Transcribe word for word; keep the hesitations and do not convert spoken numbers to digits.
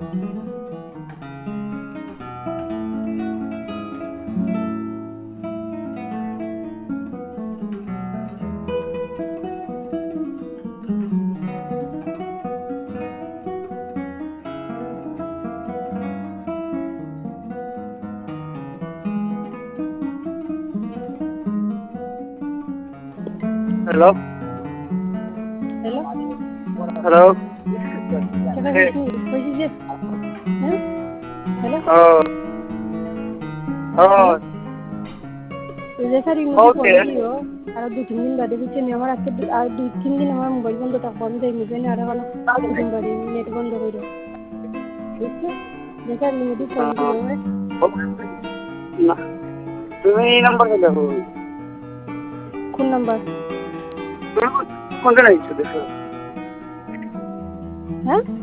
Hello? Hello? Hello? Kaya Hey. pwede dyan. Ha? Hello? Oh. Oh. যে sir emoji Okay. Phone দিও আর দুই তিন দিন বাদে বুঝছেন আমার আজকে দু- আর দুই তিন দিন আমার মোবাইল বন্ধ থাকবো আমি যাই নিবেন আর এখন দুদিন বাদে নেট বন্ধ করে বুঝছো যে স্যার ইমোজি ফোন Uh, দিও না তুমি এই নাম্বার দেখো কোন নাম্বার কোনটা লাগছে দেখো হ্যাঁ